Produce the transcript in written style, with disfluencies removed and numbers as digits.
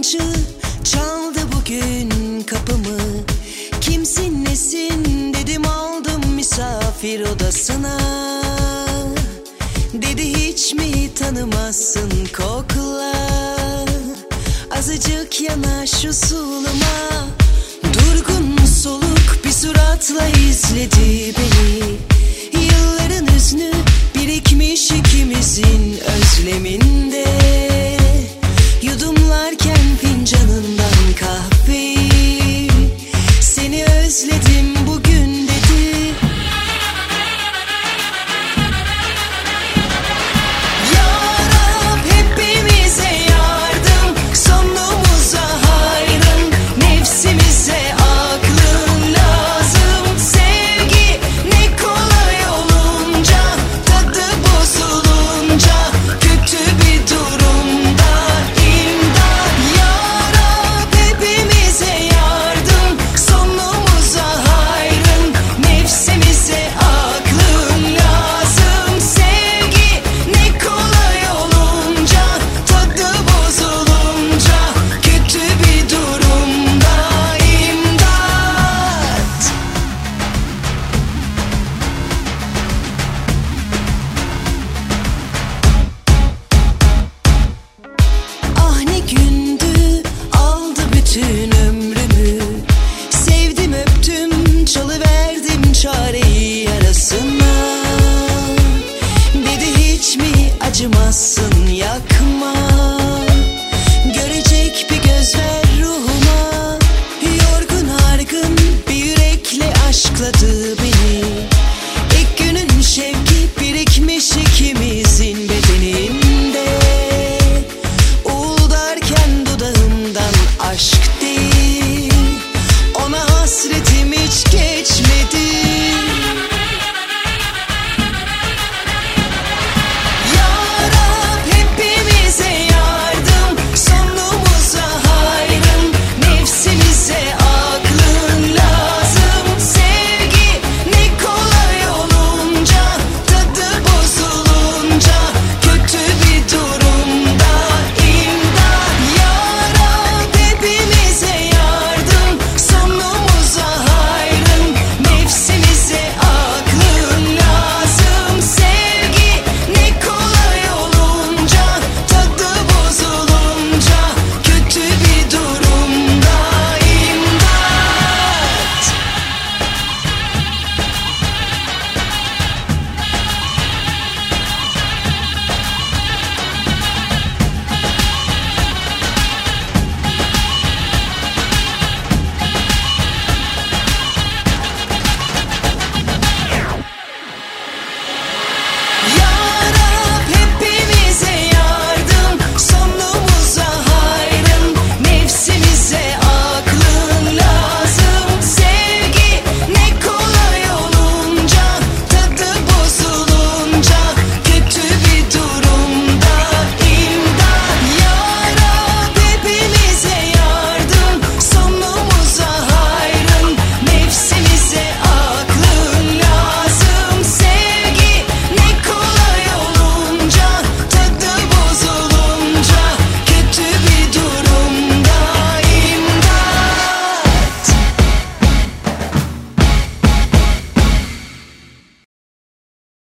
yabancı çaldı bugün kapımı. Kimsin nesin dedim, aldım misafir odasına. Dedi hiç mi tanımazsın, kokla. Azıcık yanaş usuluma. Durgun soluk bir suratla izledi beni. Yılların hüznü birikmiş ikimizin özleminde. Yudumlarken fincanından kahveyi, seni özledim bugün dedi. Ya Rab hepimize yardım, sonumuza hayrın, nefsimize aklın lazım. Sevgi ne kolay olunca, tadı bozulunca, kötü bir durumda. İmdat ya Rab hepimize yardım, sonumuza hayrın, nefsimize aklın lazım. Sevgi ne kolay olunca, tadı bozulunca, kötü bir durumda. İmdat. Ah ne gündü, aldı bütün ömrümü. Sevdim öptüm, çalıverdim çareyi yarasına. Dedi hiç mi acımazsın, yakma. Görecek bir göz ver ruhuma. Yorgun argın bir yürekle aşkladı